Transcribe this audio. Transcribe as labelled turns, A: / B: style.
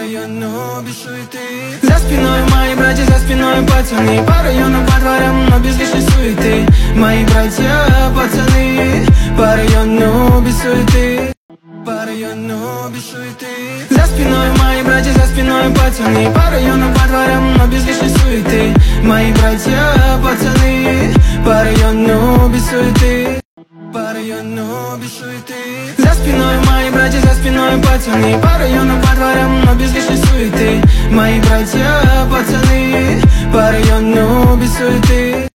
A: району без суеты. За спиной мои братья, за спиной пацаны. По району, по дворам, но без лишней суеты. Мои братья, пацаны. По району без суеты. По району без суеты. За спиной мои братья, за спиной пацаны. По району, по дворам, но без лишней суеты. Мои братья, пацаны. По району без суеты. По району без суеты. За спиной мои братья, за спиной пацаны. По району, по дворам, но без лишней суеты. Мои братья, пацаны. По району без суеты.